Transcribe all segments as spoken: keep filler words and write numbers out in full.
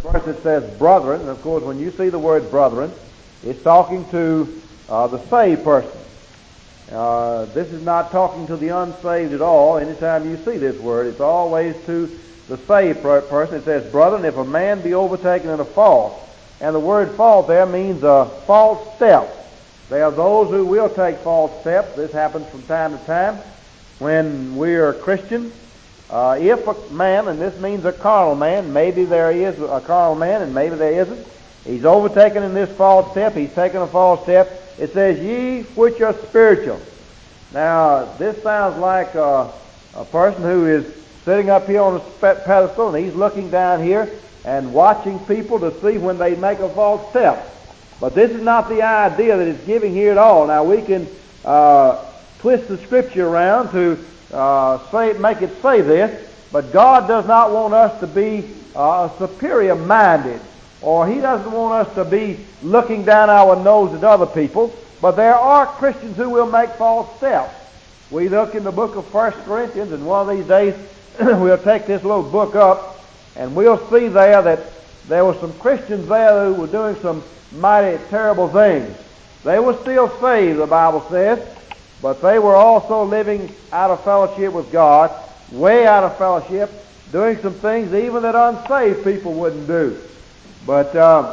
First it says brethren, and of course when you see the word brethren, it's talking to uh, the saved person. Uh, this is not talking to the unsaved at all. Anytime you see this word, it's always to the saved person. It says, brethren, if a man be overtaken in a fault, and the word fault there means a false step. There are those who will take false steps. This happens from time to time when we are Christians. Uh, if a man, and this means a carnal man, maybe there is a carnal man and maybe there isn't, he's overtaken in this false step, he's taken a false step, it says, ye which are spiritual. Now, this sounds like a, a person who is sitting up here on a pedestal, and he's looking down here and watching people to see when they make a false step. But this is not the idea that it's giving here at all. Now, we can uh, twist the Scripture around to uh, say, make it say this, but God does not want us to be uh, superior-minded, or He doesn't want us to be looking down our nose at other people. But there are Christians who will make false steps. We look in the book of First Corinthians, and one of these days we'll take this little book up, and we'll see there that there were some Christians there who were doing some mighty terrible things. They were still saved, the Bible says, but they were also living out of fellowship with God, way out of fellowship, doing some things even that unsaved people wouldn't do. But uh,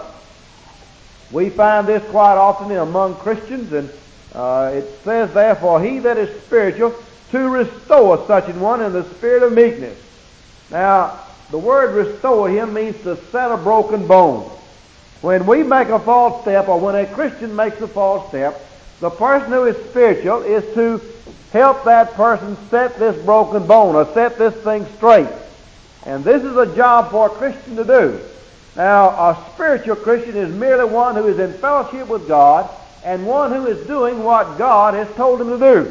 we find this quite often among Christians, and uh, it says, therefore, he that is spiritual, to restore such an one in the spirit of meekness. Now, the word restore here means to set a broken bone. When we make a false step, or when a Christian makes a false step, the person who is spiritual is to help that person set this broken bone, or set this thing straight. And this is a job for a Christian to do. Now, a spiritual Christian is merely one who is in fellowship with God, and one who is doing what God has told him to do.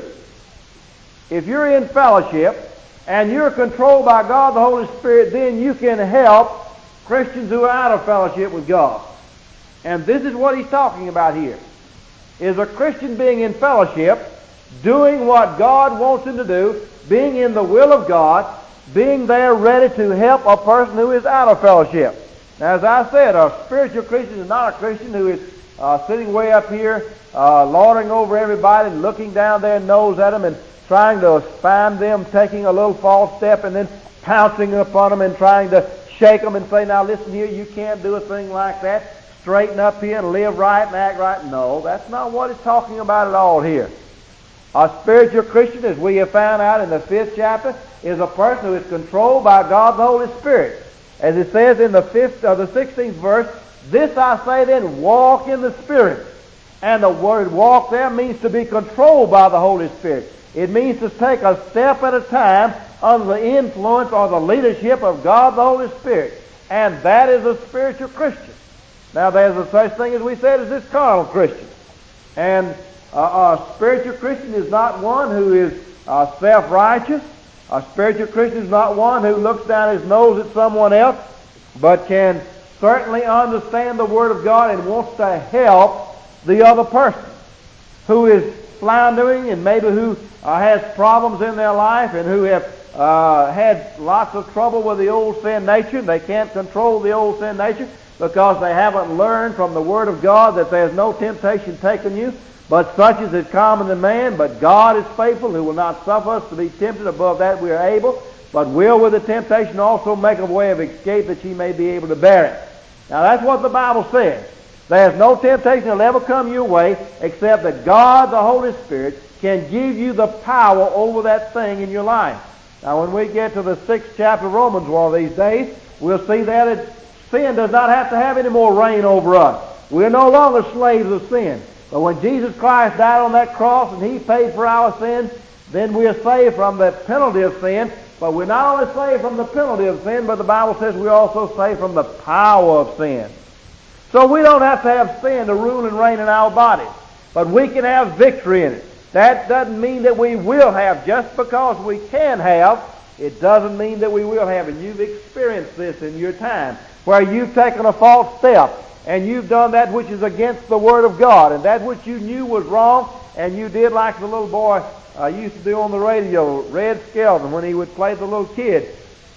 If you're in fellowship, and you're controlled by God the Holy Spirit, then you can help Christians who are out of fellowship with God. And this is what he's talking about here. Is a Christian being in fellowship, doing what God wants him to do, being in the will of God, being there ready to help a person who is out of fellowship. Now, as I said, a spiritual Christian is not a Christian who is uh, sitting way up here, uh, lording over everybody, and looking down their nose at them, and trying to find them taking a little false step, and then pouncing upon them and trying to shake them and say, now listen here, you can't do a thing like that. Straighten up here and live right and act right. No, that's not what it's talking about at all here. A spiritual Christian, as we have found out in the fifth chapter, is a person who is controlled by God the Holy Spirit. As it says in the fifth or the sixteenth verse, this I say then, walk in the Spirit. And the word walk there means to be controlled by the Holy Spirit. It means to take a step at a time under the influence or the leadership of God the Holy Spirit. And that is a spiritual Christian. Now, there's a such thing as we said as this carnal Christian. And uh, a spiritual Christian is not one who is uh, self-righteous. A spiritual Christian is not one who looks down his nose at someone else, but can certainly understand the Word of God and wants to help the other person who is floundering, and maybe who uh, has problems in their life, and who have uh, had lots of trouble with the old sin nature. They can't control the old sin nature because they haven't learned from the Word of God that there's no temptation taken you, but such as is common to man. But God is faithful, who will not suffer us to be tempted above that we are able, but will with the temptation also make a way of escape that ye may be able to bear it. Now, that's what the Bible says. There's no temptation that will ever come your way except that God, the Holy Spirit, can give you the power over that thing in your life. Now, when we get to the sixth chapter of Romans one of these days, we'll see there that sin does not have to have any more reign over us. We're no longer slaves of sin. But when Jesus Christ died on that cross and He paid for our sins, then we are saved from the penalty of sin. But we're not only saved from the penalty of sin, but the Bible says we're also saved from the power of sin. So we don't have to have sin to rule and reign in our bodies, but we can have victory in it. That doesn't mean that we will have. Just because we can have, it doesn't mean that we will have. And you've experienced this in your time, where you've taken a false step, and you've done that which is against the Word of God, and that which you knew was wrong, and you did like the little boy uh, used to do on the radio, Red Skelton, when he would play the little kid.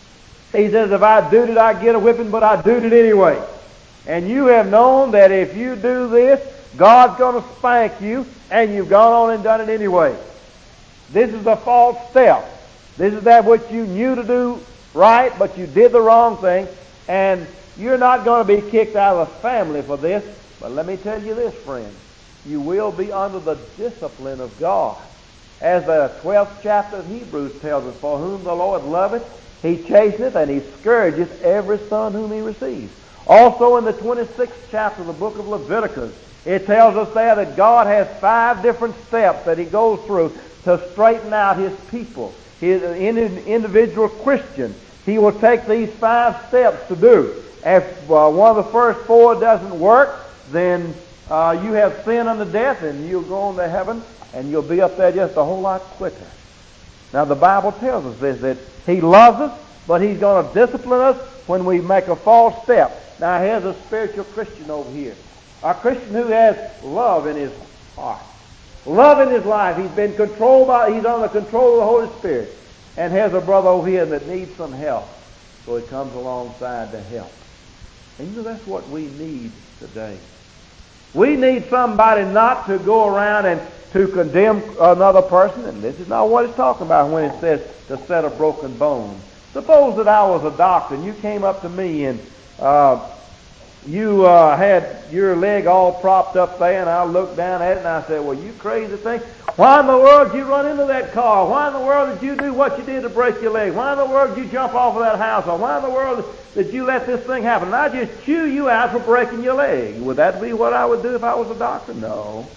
He says, if I do it, I get a whipping, but I do it anyway. And you have known that if you do this, God's going to spank you, and you've gone on and done it anyway. This is a false step. This is that which you knew to do right, but you did the wrong thing, and you're not going to be kicked out of the family for this. But let me tell you this, friend. You will be under the discipline of God. As the twelfth chapter of Hebrews tells us, for whom the Lord loveth, He chasteneth, and He scourgeth every son whom He receives. Also in the twenty-sixth chapter of the book of Leviticus, it tells us there that God has five different steps that He goes through to straighten out His people, His individual Christian. He will take these five steps to do. If uh, one of the first four doesn't work, then uh, you have sin unto death, and you'll go on to heaven, and you'll be up there just a whole lot quicker. Now the Bible tells us this, that He loves us, but He's going to discipline us when we make a false step. Now here's a spiritual Christian over here. A Christian who has love in his heart. Love in his life. He's been controlled by, he's under control of the Holy Spirit. And here's a brother over here that needs some help. So he comes alongside to help. And you know, that's what we need today. We need somebody not to go around and to condemn another person. And this is not what it's talking about when it says to set a broken bone. Suppose that I was a doctor and you came up to me and uh, you uh, had your leg all propped up there, and I looked down at it and I said, well, you crazy thing. Why in the world did you run into that car? Why in the world did you do what you did to break your leg? Why in the world did you jump off of that house? Or why in the world did you let this thing happen? And I just chew you out for breaking your leg. Would that be what I would do if I was a doctor? No.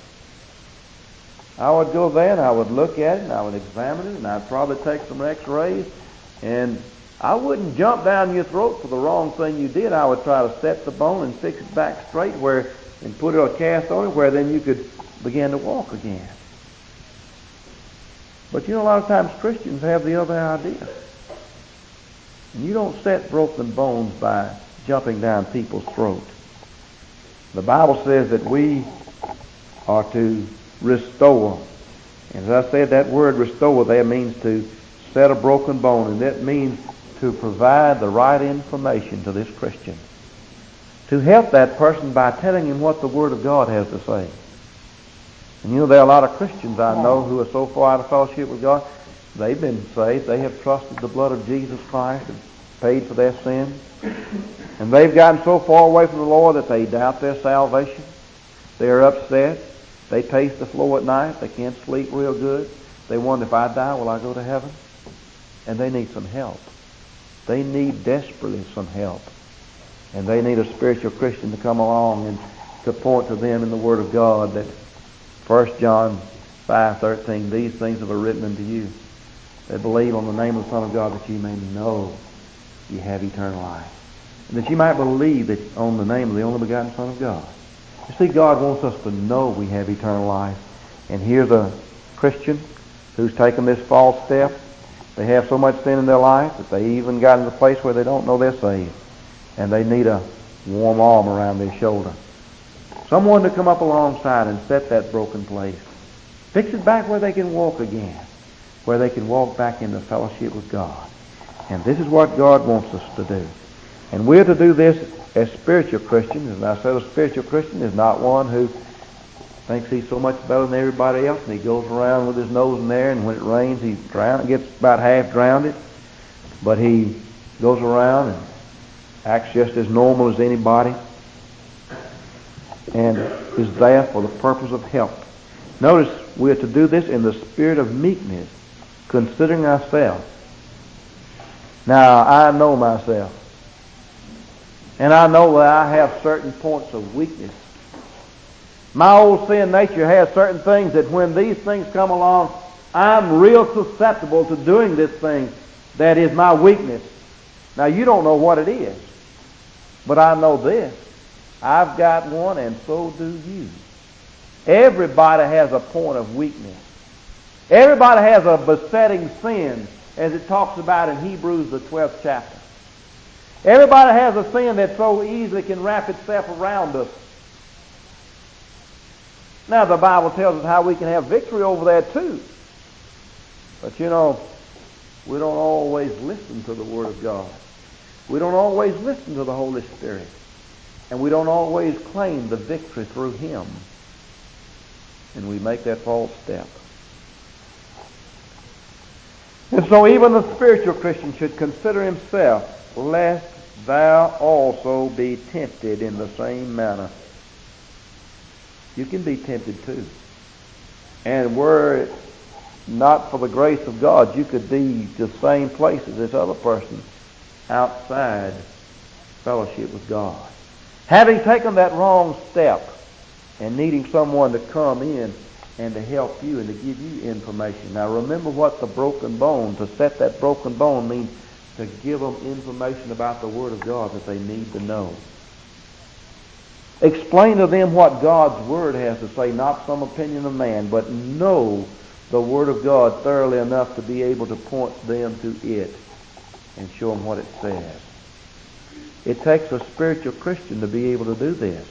I would go there and I would look at it and I would examine it and I'd probably take some x-rays, and I wouldn't jump down your throat for the wrong thing you did. I would try to set the bone and fix it back straight where, and put a cast on it where then you could begin to walk again. But you know, a lot of times Christians have the other idea. And you don't set broken bones by jumping down people's throats. The Bible says that we are to restore. And as I said, that word restore there means to set a broken bone, and that means to provide the right information to this Christian. To help that person by telling him what the Word of God has to say. And you know, there are a lot of Christians I know who are so far out of fellowship with God, they've been saved, they have trusted the blood of Jesus Christ and paid for their sins. And they've gotten so far away from the Lord that they doubt their salvation. They're upset. They pace the floor at night. They can't sleep real good. They wonder, if I die, will I go to heaven? And they need some help. They need desperately some help. And they need a spiritual Christian to come along and to point to them in the Word of God that First John five thirteen, these things have I written unto you that believe on the name of the Son of God, that ye may know ye have eternal life. And that ye might believe that on the name of the only begotten Son of God. You see, God wants us to know we have eternal life. And here's a Christian who's taken this false step. They have so much sin in their life that they even got in the place where they don't know they're saved. And they need a warm arm around their shoulder. Someone to come up alongside and set that broken place. Fix it back where they can walk again. Where they can walk back into fellowship with God. And this is what God wants us to do. And we're to do this as spiritual Christians. And I said a spiritual Christian is not one who thinks he's so much better than everybody else, and he goes around with his nose in there, and when it rains he drown, gets about half drowned. But he goes around and acts just as normal as anybody, and is there for the purpose of help. Notice we are to do this in the spirit of meekness, considering ourselves. Now, I know myself, and I know that I have certain points of weakness. My old sin nature has certain things that when these things come along, I'm real susceptible to doing this thing that is my weakness. Now, you don't know what it is, but I know this. I've got one, and so do you. Everybody has a point of weakness. Everybody has a besetting sin, as it talks about in Hebrews, the twelfth chapter. Everybody has a sin that so easily can wrap itself around us. Now, the Bible tells us how we can have victory over that too. But you know, we don't always listen to the Word of God. We don't always listen to the Holy Spirit. And we don't always claim the victory through Him. And we make that false step. And so even the spiritual Christian should consider himself, lest thou also be tempted in the same manner. You can be tempted too. And were it not for the grace of God, you could be the same place as this other person, outside fellowship with God. Having taken that wrong step and needing someone to come in and to help you and to give you information. Now remember what the broken bone, to set that broken bone means to give them information about the Word of God that they need to know. Explain to them what God's Word has to say, not some opinion of man, but know the Word of God thoroughly enough to be able to point them to it and show them what it says. It takes a spiritual Christian to be able to do this.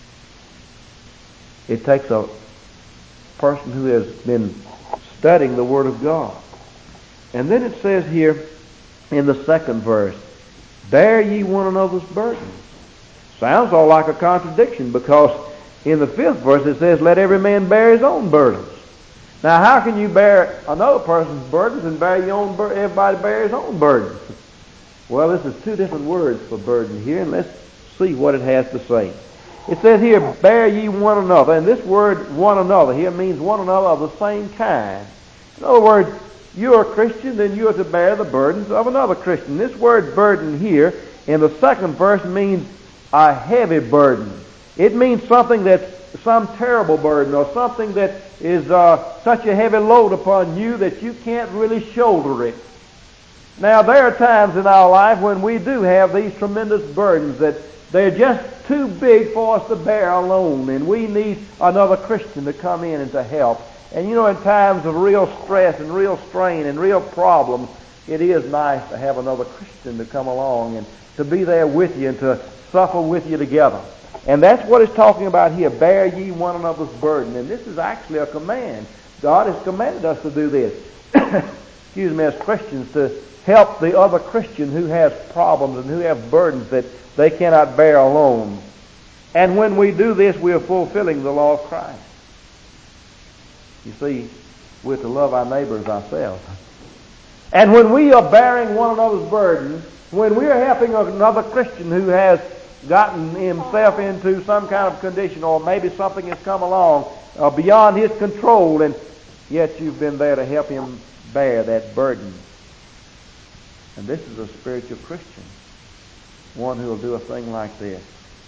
It takes a person who has been studying the Word of God. And then it says here in the second verse, bear ye one another's burdens. Sounds all like a contradiction, because in the fifth verse it says, let every man bear his own burdens. Now how can you bear another person's burdens and bear your own bur- everybody bear his own burdens? Well, this is two different words for burden here, and let's see what it has to say. It says here, bear ye one another. And this word one another here means one another of the same kind. In other words, you're a Christian, then you're to bear the burdens of another Christian. This word burden here in the second verse means a heavy burden. It means something that's some terrible burden, or something that is uh, such a heavy load upon you that you can't really shoulder it. Now, there are times in our life when we do have these tremendous burdens that they're just too big for us to bear alone, and we need another Christian to come in and to help. And you know, in times of real stress and real strain and real problems, it is nice to have another Christian to come along and to be there with you and to suffer with you together. And that's what it's talking about here. Bear ye one another's burden. And this is actually a command. God has commanded us to do this. Excuse me, as Christians, to help the other Christian who has problems and who have burdens that they cannot bear alone. And when we do this, we are fulfilling the law of Christ. You see, we're to love our neighbors ourselves. And when we are bearing one another's burdens, when we are helping another Christian who has gotten himself into some kind of condition, or maybe something has come along uh, beyond his control, and yet you've been there to help him bear that burden. And this is a spiritual Christian, one who will do a thing like this.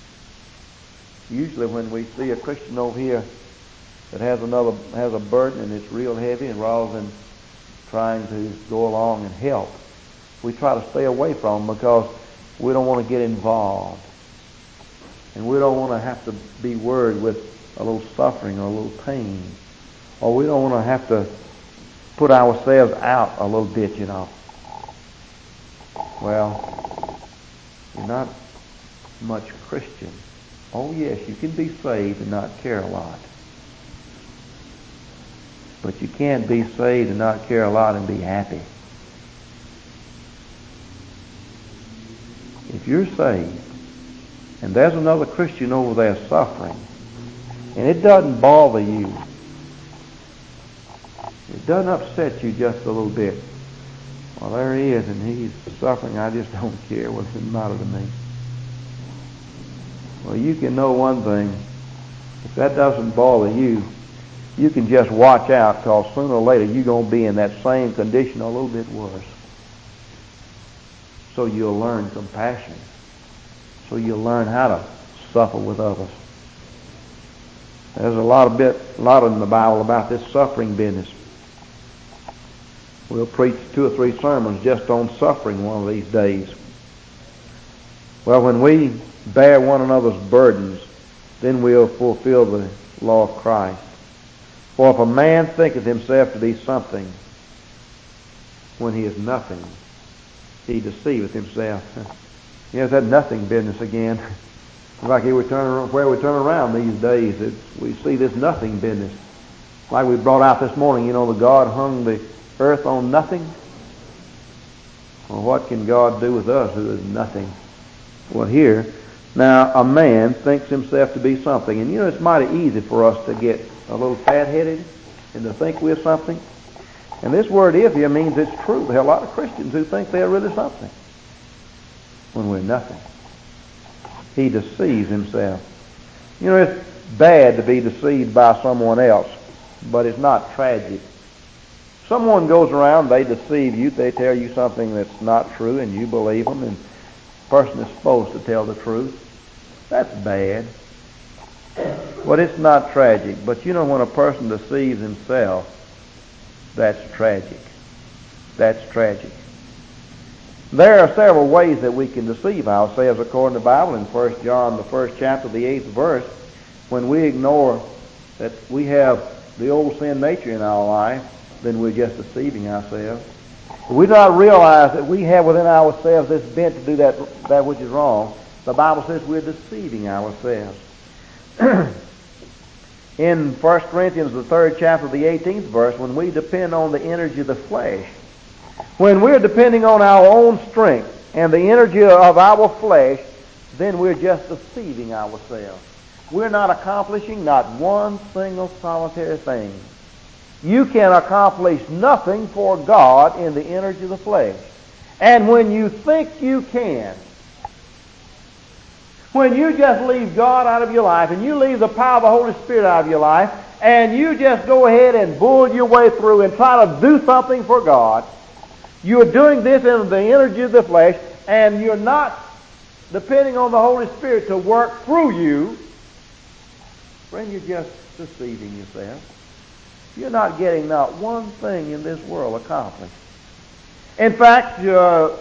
Usually when we see a Christian over here that has another has a burden and it's real heavy, and rather than trying to go along and help, we try to stay away from them because we don't want to get involved. And we don't want to have to be worried with a little suffering or a little pain. Or we don't want to have to put ourselves out a little bit, you know. Well, you're not much Christian. Oh yes, you can be saved and not care a lot. But you can't be saved and not care a lot and be happy. If you're saved, and there's another Christian over there suffering, and it doesn't bother you, it doesn't upset you just a little bit. Well, there he is, and he's suffering. I just don't care. What's the matter to me? Well, you can know one thing. If that doesn't bother you, you can just watch out, because sooner or later you're going to be in that same condition, a little bit worse. So you'll learn compassion. So you'll learn how to suffer with others. There's a lot of bit, a lot in the Bible about this suffering business. We'll preach two or three sermons just on suffering one of these days. Well, when we bear one another's burdens, then we'll fulfill the law of Christ. For if a man thinketh himself to be something when he is nothing, he deceiveth himself. Yes, that nothing business again. Like we turn, where we turn around these days, it's, we see this nothing business. Like we brought out this morning, you know, the God hung the earth on nothing. Well, what can God do with us who is nothing? Well, here, now a man thinks himself to be something. And you know, it's mighty easy for us to get a little fat-headed and to think we're something. And this word "if" here means it's true. There are a lot of Christians who think they're really something when we're nothing. He deceives himself. You know, it's bad to be deceived by someone else, but it's not tragic. Someone goes around, they deceive you, they tell you something that's not true, and you believe them, and the person is supposed to tell the truth. That's bad. But it's not tragic. But you know, when a person deceives himself, that's tragic. That's tragic. There are several ways that we can deceive ourselves according to the Bible. In First John, the first chapter, the eighth verse, when we ignore that we have the old sin nature in our life, then we're just deceiving ourselves. If we do not realize that we have within ourselves this bent to do that, that which is wrong, the Bible says we're deceiving ourselves. In First Corinthians, the third chapter, the eighteenth verse, when we depend on the energy of the flesh, when we're depending on our own strength and the energy of our flesh, then we're just deceiving ourselves. We're not accomplishing not one single solitary thing. You can accomplish nothing for God in the energy of the flesh. And when you think you can, when you just leave God out of your life and you leave the power of the Holy Spirit out of your life and you just go ahead and bull your way through and try to do something for God, you're doing this in the energy of the flesh and you're not depending on the Holy Spirit to work through you. Friend, you're just deceiving yourself. You're not getting not one thing in this world accomplished. In fact, uh,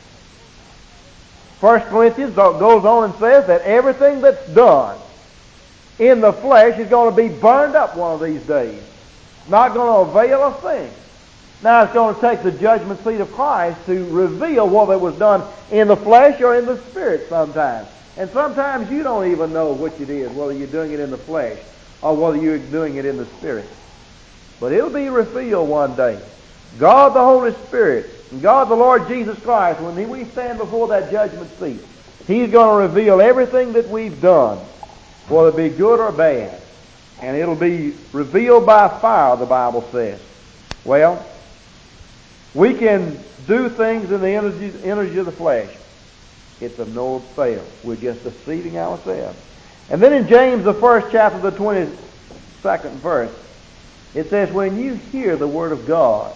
First Corinthians goes on and says that everything that's done in the flesh is going to be burned up one of these days. Not going to avail a thing. Now it's going to take the judgment seat of Christ to reveal whether it was done in the flesh or in the spirit sometimes. And sometimes you don't even know which it is, whether you're doing it in the flesh or whether you're doing it in the spirit. But it'll be revealed one day. God the Holy Spirit, and God the Lord Jesus Christ, when we stand before that judgment seat, He's going to reveal everything that we've done, whether it be good or bad. And it'll be revealed by fire, the Bible says. Well, we can do things in the energy, energy of the flesh. It's of no avail. We're just deceiving ourselves. And then in James, the first chapter, the twenty-second verse, it says, when you hear the Word of God,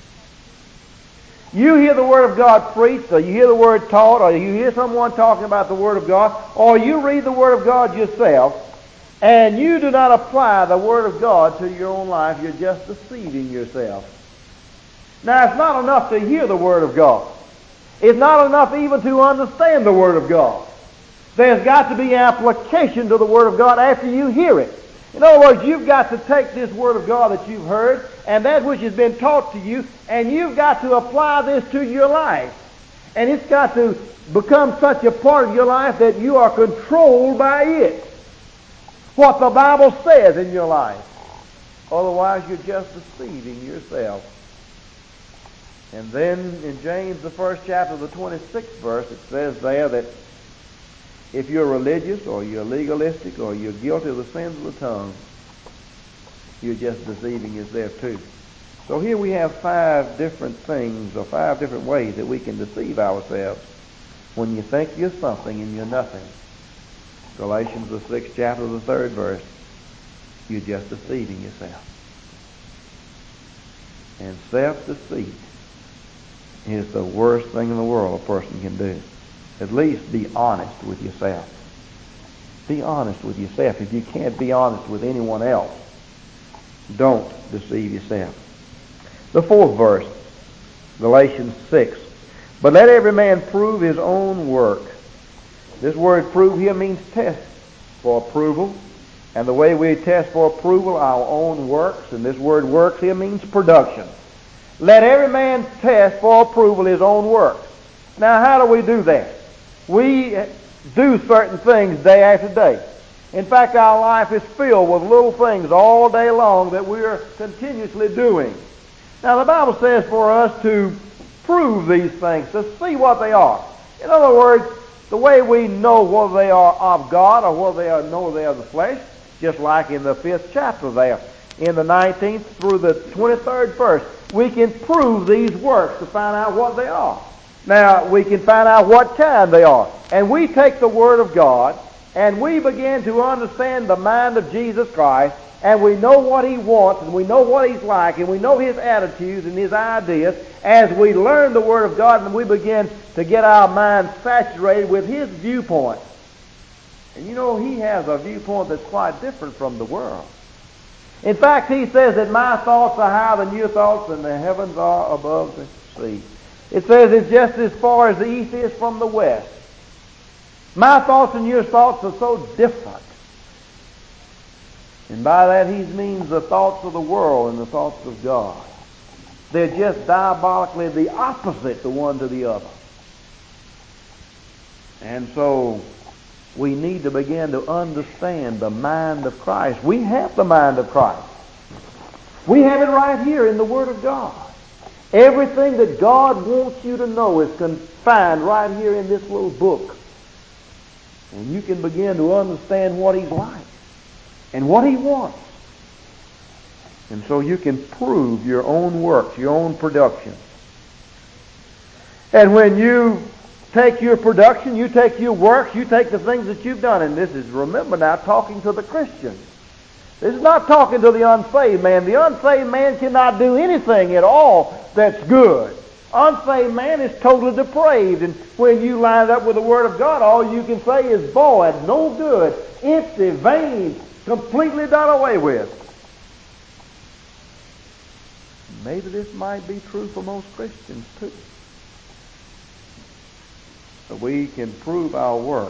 you hear the Word of God preached, or you hear the Word taught, or you hear someone talking about the Word of God, or you read the Word of God yourself, and you do not apply the Word of God to your own life, you're just deceiving yourself. Now, it's not enough to hear the Word of God. It's not enough even to understand the Word of God. There's got to be application to the Word of God after you hear it. In other words, you've got to take this Word of God that you've heard and that which has been taught to you, and you've got to apply this to your life. And it's got to become such a part of your life that you are controlled by it. What the Bible says in your life. Otherwise, you're just deceiving yourself. And then in James, the first chapter, the twenty-sixth verse, it says there that if you're religious or you're legalistic or you're guilty of the sins of the tongue, you're just deceiving yourself too. So here we have five different things or five different ways that we can deceive ourselves when you think you're something and you're nothing. Galatians, the sixth chapter, the third verse, you're just deceiving yourself. And self-deceit is the worst thing in the world a person can do. At least be honest with yourself. Be honest with yourself. If you can't be honest with anyone else, don't deceive yourself. The fourth verse, Galatians six. But let every man prove his own work. This word prove here means test for approval. And the way we test for approval, our own works, and this word works here means production. Let every man test for approval his own work. Now, how do we do that? We do certain things day after day. In fact, our life is filled with little things all day long that we are continuously doing. Now, the Bible says for us to prove these things, to see what they are. In other words, the way we know whether they are of God or whether they are, know they are of the flesh, just like in the fifth chapter there, in the nineteenth through the twenty-third verse, we can prove these works to find out what they are. Now, we can find out what kind they are. And we take the Word of God, and we begin to understand the mind of Jesus Christ, and we know what He wants, and we know what He's like, and we know His attitudes and His ideas as we learn the Word of God, and we begin to get our minds saturated with His viewpoint. And you know, He has a viewpoint that's quite different from the world. In fact, He says that my thoughts are higher than your thoughts, and the heavens are above the sea. It says it's just as far as the east is from the west. My thoughts and your thoughts are so different. And by that He means the thoughts of the world and the thoughts of God. They're just diabolically the opposite, the one to the other. And so we need to begin to understand the mind of Christ. We have the mind of Christ. We have it right here in the Word of God. Everything that God wants you to know is confined right here in this little book. And you can begin to understand what He's like and what He wants. And so you can prove your own works, your own production. And when you take your production, you take your works, you take the things that you've done, and this is, remember now, talking to the Christians. This is not talking to the unsaved man. The unsaved man cannot do anything at all that's good. Unsaved man is totally depraved, and when you line it up with the Word of God, all you can say is, boy, it's no good, empty, vain, completely done away with. Maybe this might be true for most Christians too. But we can prove our work.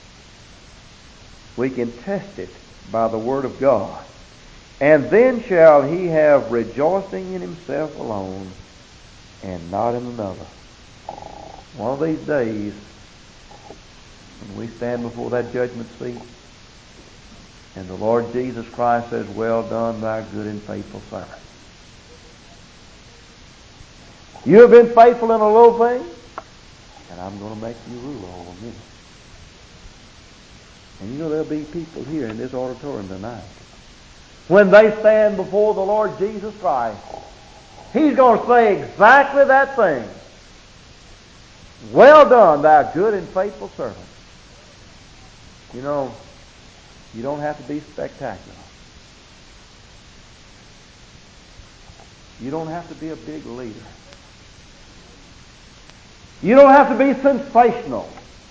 We can test it by the Word of God. And then shall he have rejoicing in himself alone, and not in another. One of these days, when we stand before that judgment seat, and the Lord Jesus Christ says, well done, thy good and faithful servant. You have been faithful in a little thing, and I'm going to make you ruler over me. And you know there'll be people here in this auditorium tonight. When they stand before the Lord Jesus Christ, He's going to say exactly that thing. Well done, thou good and faithful servant. You know, you don't have to be spectacular. You don't have to be a big leader. You don't have to be sensational.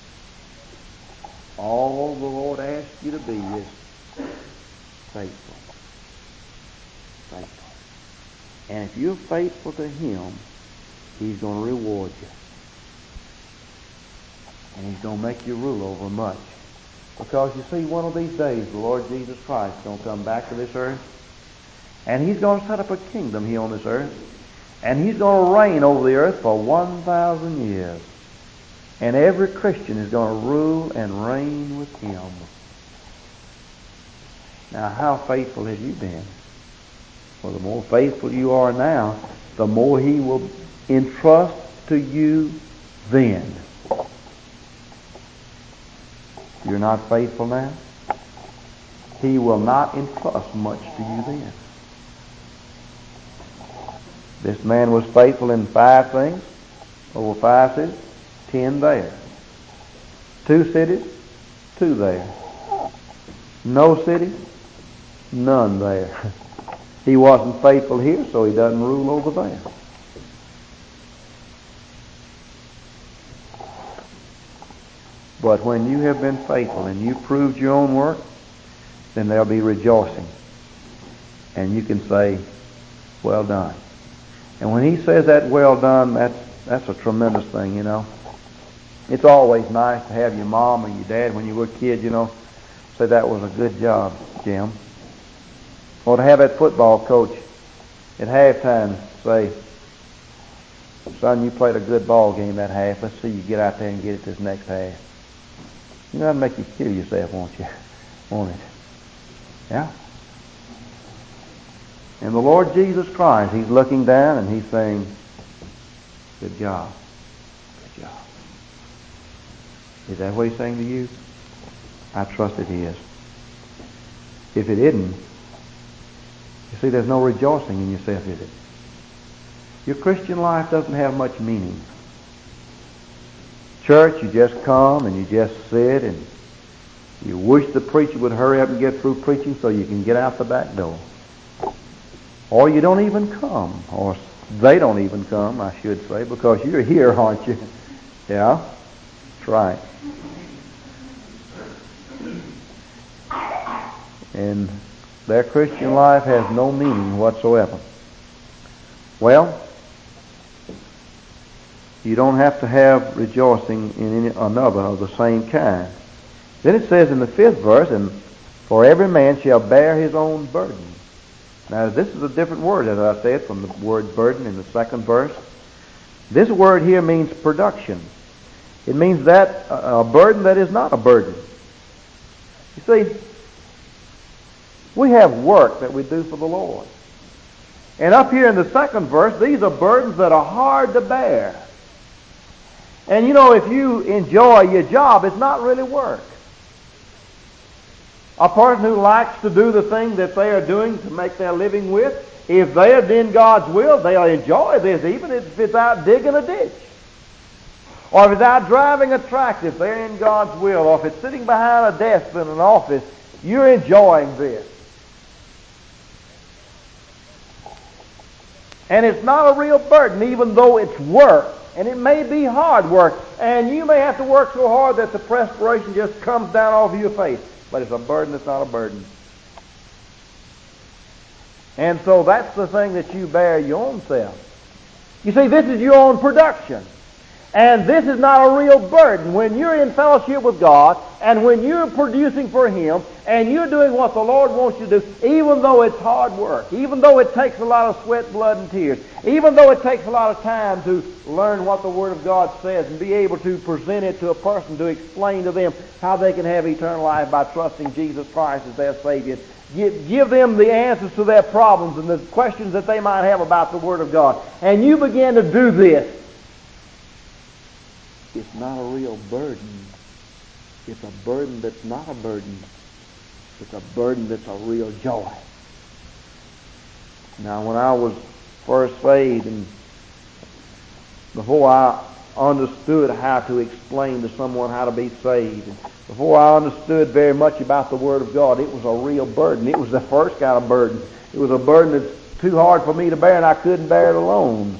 All the Lord asks you to be is faithful. Faithful. And if you're faithful to Him, He's going to reward you. And He's going to make you rule over much. Because you see, one of these days, the Lord Jesus Christ is going to come back to this earth, and He's going to set up a kingdom here on this earth, and He's going to reign over the earth for one thousand years. And every Christian is going to rule and reign with Him. Now, how faithful have you been? Well, the more faithful you are now, the more He will entrust to you then. If you're not faithful now, He will not entrust much to you then. This man was faithful in five things, over five cities, ten there. Two cities, two there. No city, none there. He wasn't faithful here, so he doesn't rule over there. But when you have been faithful and you proved your own work, then there'll be rejoicing. And you can say, well done. And when he says that well done, that's, that's a tremendous thing, you know. It's always nice to have your mom or your dad when you were a kid, you know, say that was a good job, Jim. Or to have that football coach at halftime say, son, you played a good ball game that half. Let's see you get out there and get it this next half. You know, that'll make you kill yourself, won't you? Won't it? Yeah. And the Lord Jesus Christ, He's looking down and He's saying, Good job. Good job. Is that what he's saying to you? I trust it is. If it isn't, you see, there's no rejoicing in yourself, is it? Your Christian life doesn't have much meaning. Church, you just come and you just sit and you wish the preacher would hurry up and get through preaching so you can get out the back door. Or you don't even come, or they don't even come, I should say, because you're here, aren't you? Yeah? That's right. And their Christian life has no meaning whatsoever. Well, you don't have to have rejoicing in any, another of the same kind. Then it says in the fifth verse, and for every man shall bear his own burden. Now this is a different word, as I said, from the word burden in the second verse. This word here means production. It means that uh, a burden that is not a burden. You see, we have work that we do for the Lord. And up here in the second verse, these are burdens that are hard to bear. And you know, if you enjoy your job, it's not really work. A person who likes to do the thing that they are doing to make their living with, if they are in God's will, they'll enjoy this, even if it's out digging a ditch. Or if it's out driving a tractor, if they're in God's will. Or if it's sitting behind a desk in an office, you're enjoying this. And it's not a real burden, even though it's work. And it may be hard work. And you may have to work so hard that the perspiration just comes down off your face. But it's a burden that's not a burden. And so that's the thing that you bear your own self. You see, this is your own production. And this is not a real burden. When you're in fellowship with God, and when you're producing for Him, and you're doing what the Lord wants you to do, even though it's hard work, even though it takes a lot of sweat, blood, and tears, even though it takes a lot of time to learn what the Word of God says and be able to present it to a person to explain to them how they can have eternal life by trusting Jesus Christ as their Savior. Give, give them the answers to their problems and the questions that they might have about the Word of God. And you begin to do this. It's not a real burden. It's a burden that's not a burden. It's a burden that's a real joy. Now, when I was first saved, and before I understood how to explain to someone how to be saved, and before I understood very much about the Word of God, it was a real burden. It was the first kind of burden. It was a burden that's too hard for me to bear, and I couldn't bear it alone.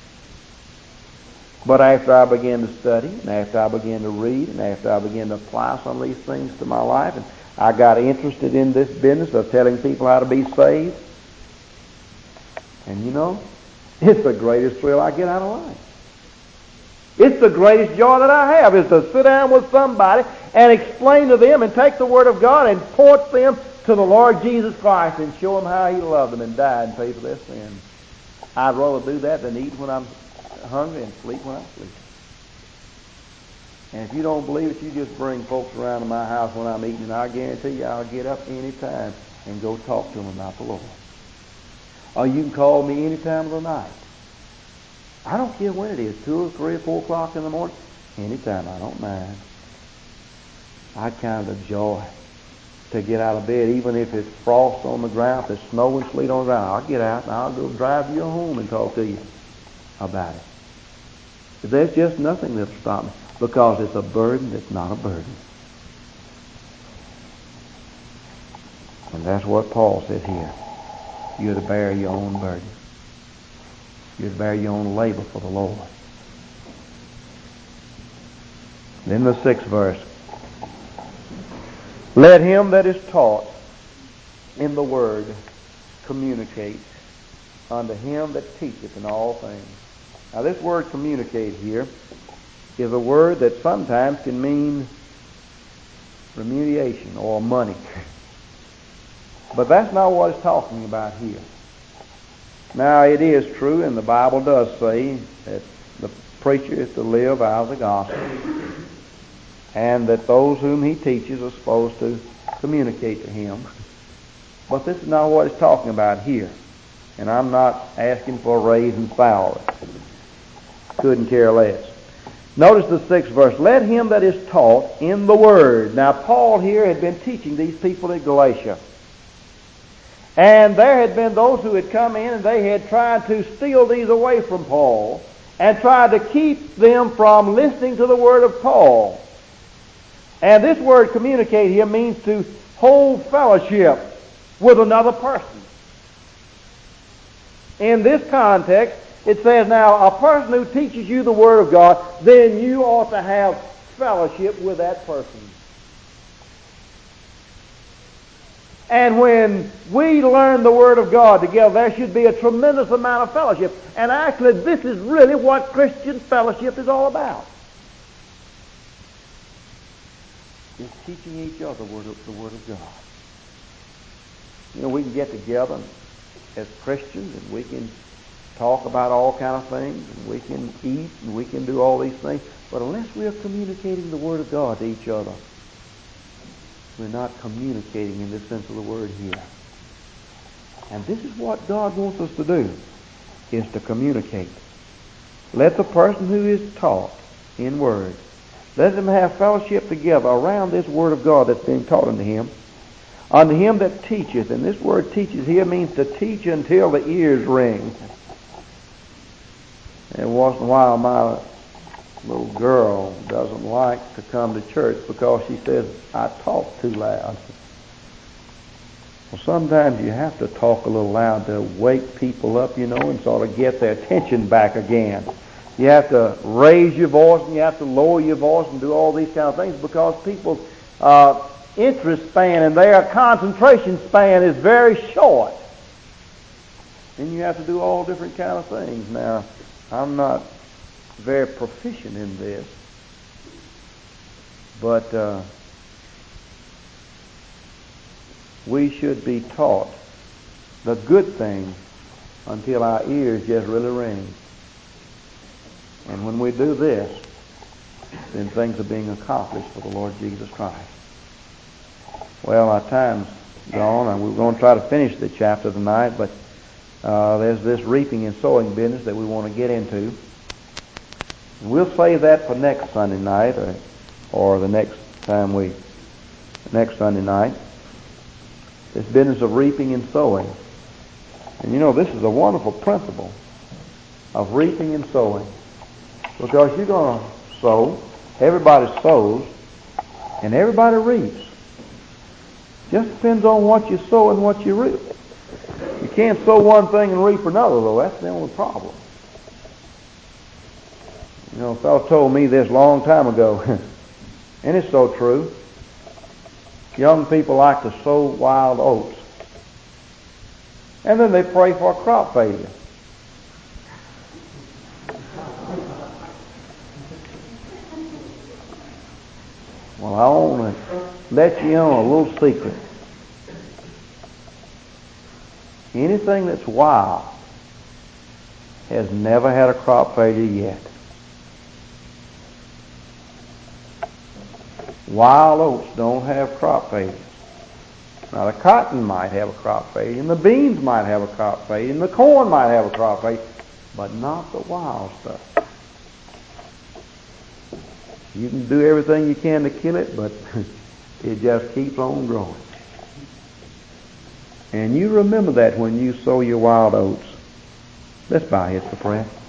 But after I began to study, and after I began to read, and after I began to apply some of these things to my life, and I got interested in this business of telling people how to be saved, and you know, it's the greatest thrill I get out of life. It's the greatest joy that I have, is to sit down with somebody and explain to them and take the Word of God and point them to the Lord Jesus Christ and show them how He loved them and died and paid for their sins. I'd rather do that than eat when I'm hungry and sleep when I sleep. And if you don't believe it, you just bring folks around to my house when I'm eating, and I guarantee you I'll get up any time and go talk to them about the Lord. Or you can call me any time of the night. I don't care when it is, two or three or four o'clock in the morning. Anytime, I don't mind. I kind of enjoy to get out of bed, even if it's frost on the ground, if it's snow and sleet on the ground. I'll get out and I'll go drive you home and talk to you about it. There's just nothing that'll stop me, because it's a burden that's not a burden. And that's what Paul says here. You're to bear your own burden. You're to bear your own labor for the Lord. Then the sixth verse. Let him that is taught in the word communicate unto him that teacheth in all things. Now this word communicate here is a word that sometimes can mean remuneration or money. But that's not what it's talking about here. Now it is true, and the Bible does say that the preacher is to live out of the gospel, and that those whom he teaches are supposed to communicate to him. But this is not what it's talking about here. And I'm not asking for a raise in salary. couldn't care less. Notice the sixth verse. Let him that is taught in the Word. Now, Paul here had been teaching these people at Galatia. And there had been those who had come in and they had tried to steal these away from Paul and tried to keep them from listening to the Word of Paul. And this word communicate here means to hold fellowship with another person. In this context, it says, now, a person who teaches you the Word of God, then you ought to have fellowship with that person. And when we learn the Word of God together, there should be a tremendous amount of fellowship. And actually, this is really what Christian fellowship is all about. Is teaching each other the Word of, the Word of God. You know, we can get together as Christians and we can talk about all kind of things, and we can eat, and we can do all these things. But unless we are communicating the Word of God to each other, we're not communicating in the sense of the word here. And this is what God wants us to do, is to communicate. Let the person who is taught in Word, let them have fellowship together around this Word of God that's being taught unto him. Unto him that teacheth, and this word teaches here means to teach until the ears ring. And once in a while, my little girl doesn't like to come to church because she says, I talk too loud. Well, sometimes you have to talk a little loud to wake people up, you know, and sort of get their attention back again. You have to raise your voice and you have to lower your voice and do all these kind of things because people's uh, interest span and their concentration span is very short. And you have to do all different kind of things. Now, I'm not very proficient in this, but uh, we should be taught the good things until our ears just really ring. And when we do this, then things are being accomplished for the Lord Jesus Christ. Well, our time's gone, and we're going to try to finish the chapter tonight, but uh, there's this reaping and sowing business that we want to get into. And we'll save that for next Sunday night, or, or the next time we, next Sunday night. This business of reaping and sowing. And you know, this is a wonderful principle of reaping and sowing. Because you're going to sow, everybody sows, and everybody reaps. Just depends on what you sow and what you reap. You can't sow one thing and reap another, though. That's the only problem. You know, a fellow told me this a long time ago, and it's so true. Young people like to sow wild oats. And then they pray for a crop failure. Well, I want to let you in on a little secret. Anything that's wild has never had a crop failure yet. Wild oats don't have crop failures. Now, the cotton might have a crop failure, and the beans might have a crop failure, and the corn might have a crop failure, but not the wild stuff. You can do everything you can to kill it, but it just keeps on growing. And you remember that when you sow your wild oats. Let's bow heads for prayer.